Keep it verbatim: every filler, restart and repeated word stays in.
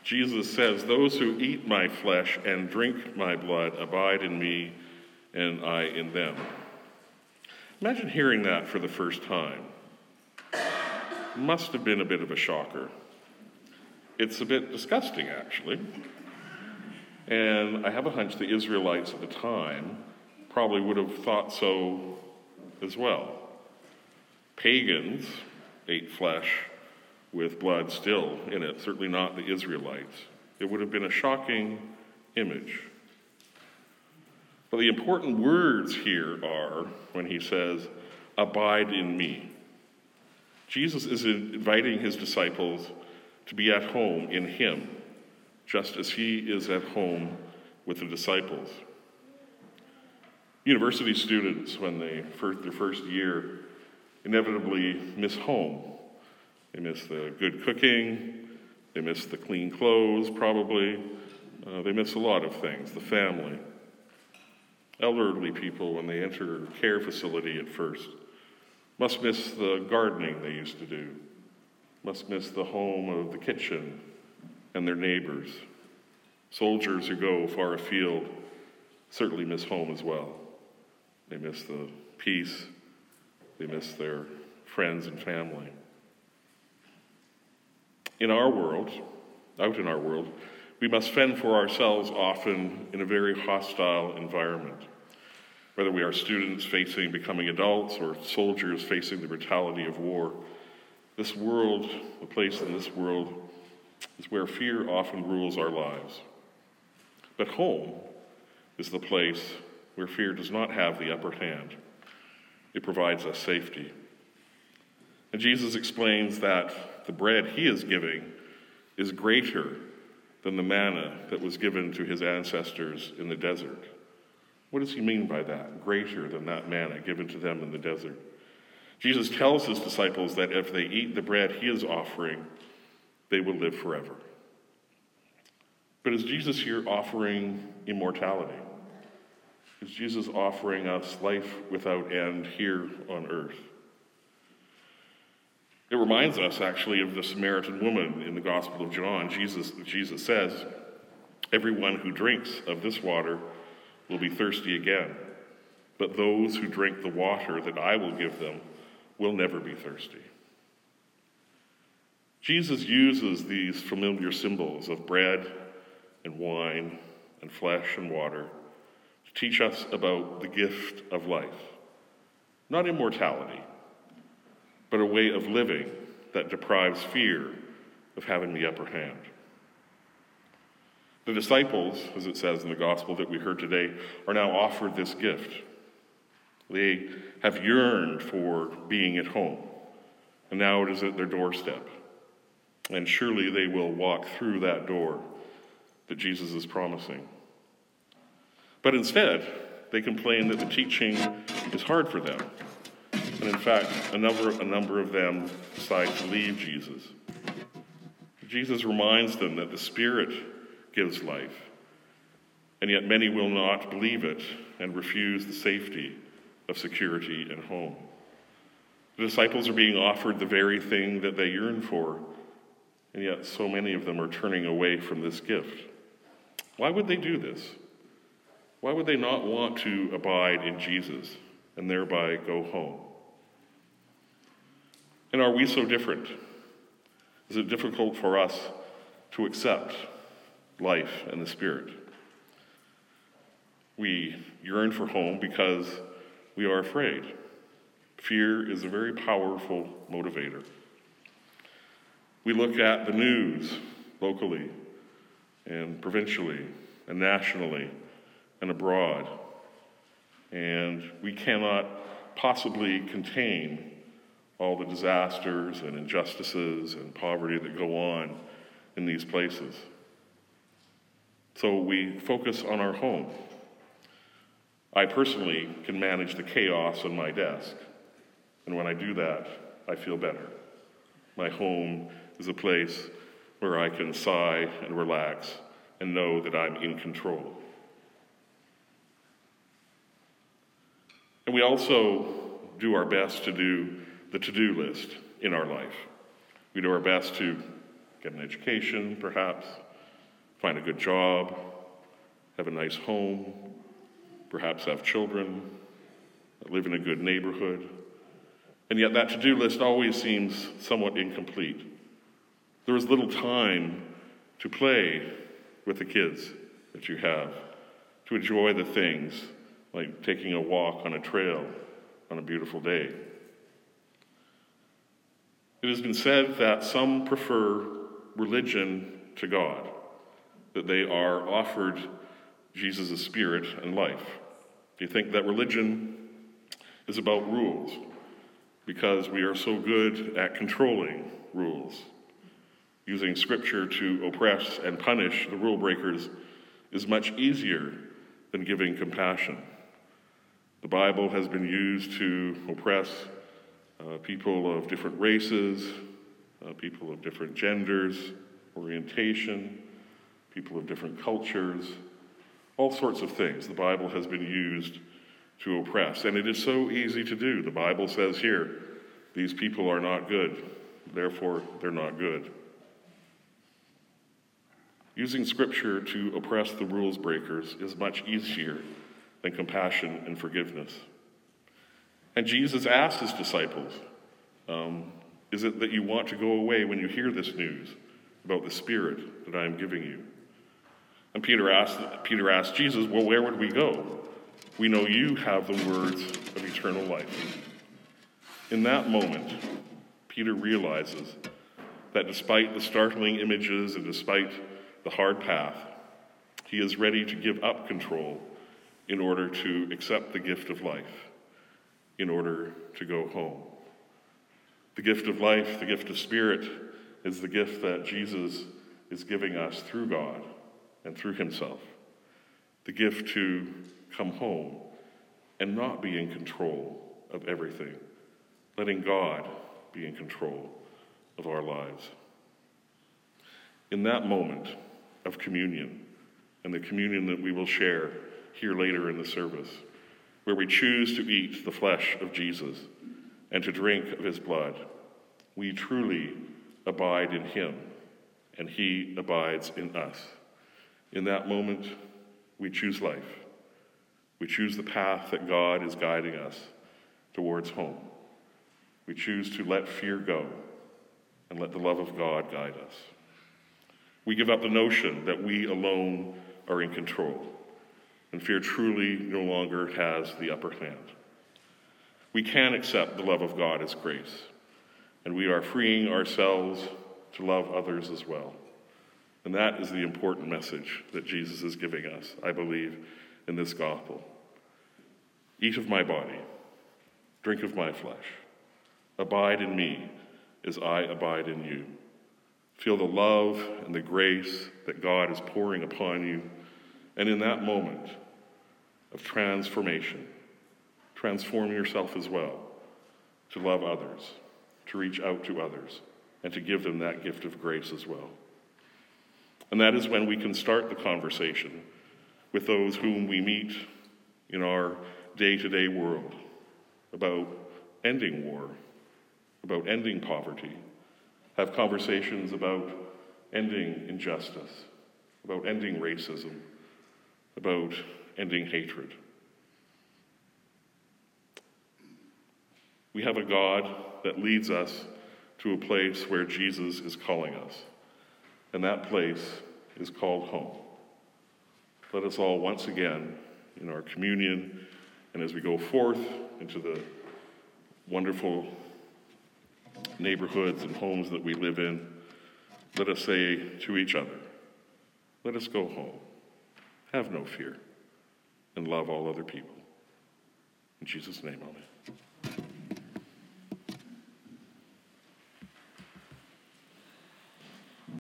Jesus says, "Those who eat my flesh and drink my blood abide in me, and I in them." Imagine hearing that for the first time. Must have been a bit of a shocker. It's a bit disgusting, actually. And I have a hunch the Israelites at the time probably would have thought so as well. Pagans ate flesh with blood still in it, certainly not the Israelites. It would have been a shocking image. But the important words here are when he says, "Abide in me." Jesus is inviting his disciples to be at home in him, just as he is at home with the disciples. University students, when they first their first year, inevitably miss home. They miss the good cooking, they miss the clean clothes, probably. Uh, they miss a lot of things, the family. Elderly people, when they enter a care facility at first, must miss the gardening they used to do, must miss the home of the kitchen and their neighbors. Soldiers who go far afield certainly miss home as well. They miss the peace, they miss their friends and family. In our world, out in our world, we must fend for ourselves often in a very hostile environment. Whether we are students facing becoming adults or soldiers facing the brutality of war, this world, the place in this world, is where fear often rules our lives. But home is the place where fear does not have the upper hand. It provides us safety. And Jesus explains that the bread he is giving is greater than the manna that was given to his ancestors in the desert. What does he mean by that? Greater than that manna given to them in the desert. Jesus tells his disciples that if they eat the bread he is offering, they will live forever. But is Jesus here offering immortality? Is Jesus offering us life without end here on earth? It reminds us, actually, of the Samaritan woman in the Gospel of John. Jesus, Jesus says, "Everyone who drinks of this water will be thirsty again, but those who drink the water that I will give them will never be thirsty." Jesus uses these familiar symbols of bread and wine and flesh and water to teach us about the gift of life. Not immortality, but a way of living that deprives fear of having the upper hand. The disciples, as it says in the gospel that we heard today, are now offered this gift. They have yearned for being at home, and now it is at their doorstep. And surely they will walk through that door that Jesus is promising. But instead, they complain that the teaching is hard for them. And in fact, a number, a number of them decide to leave Jesus. Jesus reminds them that the Spirit gives life, and yet many will not believe it and refuse the safety of security and home. The disciples are being offered the very thing that they yearn for, and yet so many of them are turning away from this gift. Why would they do this? Why would they not want to abide in Jesus and thereby go home? And are we so different? Is it difficult for us to accept life and the Spirit? We yearn for home because we are afraid. Fear is a very powerful motivator. We look at the news locally and provincially and nationally and abroad, and we cannot possibly contain all the disasters and injustices and poverty that go on in these places. So we focus on our home. I personally can manage the chaos on my desk, and when I do that, I feel better. My home is a place where I can sigh and relax and know that I'm in control. And we also do our best to do the to-do list in our life. We do our best to get an education, perhaps, find a good job, have a nice home, perhaps have children, live in a good neighborhood. And yet that to-do list always seems somewhat incomplete. There is little time to play with the kids that you have, to enjoy the things like taking a walk on a trail on a beautiful day. It has been said that some prefer religion to God, that they are offered Jesus' spirit and life. You think that religion is about rules because we are so good at controlling rules. Using scripture to oppress and punish the rule breakers is much easier than giving compassion. The Bible has been used to oppress uh, people of different races, uh, people of different genders, orientation, people of different cultures, all sorts of things. The Bible has been used to oppress, and it is so easy to do. The Bible says here, these people are not good, therefore they're not good. Using scripture to oppress the rules breakers is much easier than compassion and forgiveness. And Jesus asked his disciples, um, is it that you want to go away when you hear this news about the Spirit that I am giving you? And Peter asked, Peter asked Jesus, well, where would we go? We know you have the words of eternal life. In that moment, Peter realizes that despite the startling images and despite the hard path, he is ready to give up control in order to accept the gift of life, in order to go home. The gift of life, the gift of spirit, is the gift that Jesus is giving us through God and through himself. The gift to come home and not be in control of everything, letting God be in control of our lives. In that moment of communion, and the communion that we will share here later in the service, where we choose to eat the flesh of Jesus and to drink of his blood, we truly abide in him, and he abides in us. In that moment, we choose life. We choose the path that God is guiding us towards home. We choose to let fear go and let the love of God guide us. We give up the notion that we alone are in control, and fear truly no longer has the upper hand. We can accept the love of God as grace, and we are freeing ourselves to love others as well. And that is the important message that Jesus is giving us, I believe, in this gospel. Eat of my body, drink of my flesh, abide in me as I abide in you. Feel the love and the grace that God is pouring upon you. And in that moment of transformation, transform yourself as well to love others, to reach out to others, and to give them that gift of grace as well. And that is when we can start the conversation with those whom we meet in our day-to-day world about ending war, about ending poverty, have conversations about ending injustice, about ending racism, about ending hatred. We have a God that leads us to a place where Jesus is calling us, and that place is called home. Let us all once again, in our communion, and as we go forth into the wonderful neighborhoods and homes that we live in, let us say to each other, let us go home, have no fear, and love all other people. In Jesus' name, amen.